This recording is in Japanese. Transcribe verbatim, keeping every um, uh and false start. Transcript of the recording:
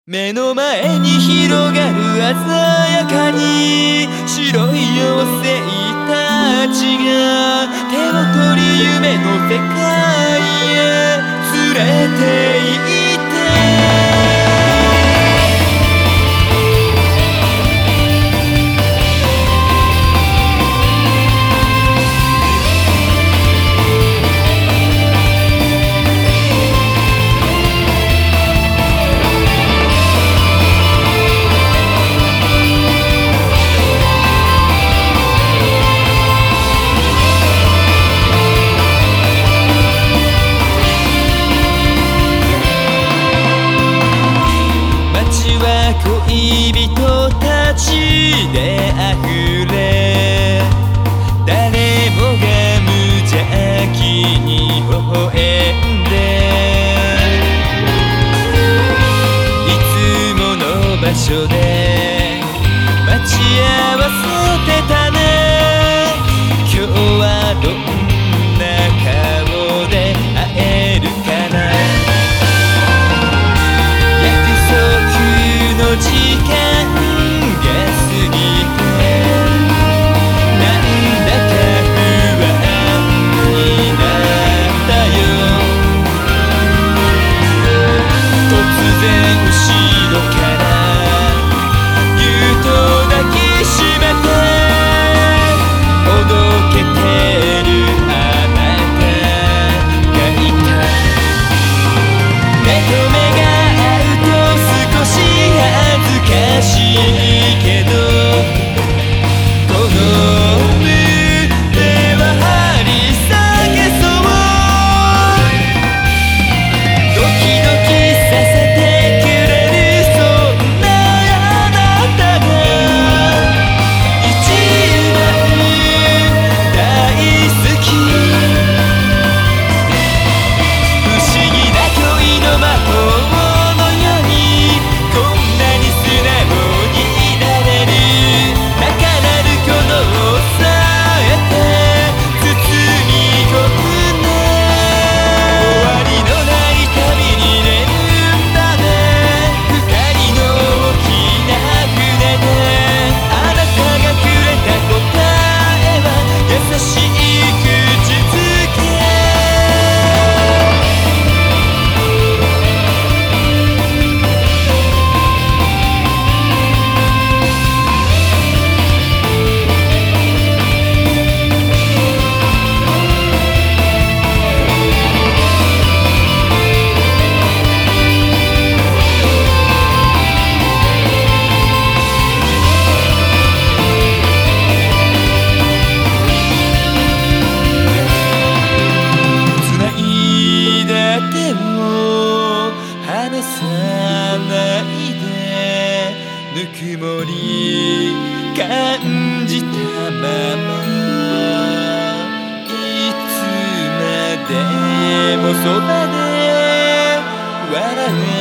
目の前に広がる鮮やかに白い妖精たちが手を取り夢の世界へ連れて行って恋人たちであふれ誰もが無邪気に微笑んでいつもの場所で待ち合わせてたね今日はどんな顔で会えるかな時間が過ぎてなんだか不安になったよ突然後ろからぎゅっと抱きしめておどけてるあなたがいた目と目が恥ずかしいけどこの胸は張り裂けそうドキドキさせてくれるそんなあなたが一番大好き不思議な恋の魔法離さないでぬくもり感じたままいつまでもそばで笑う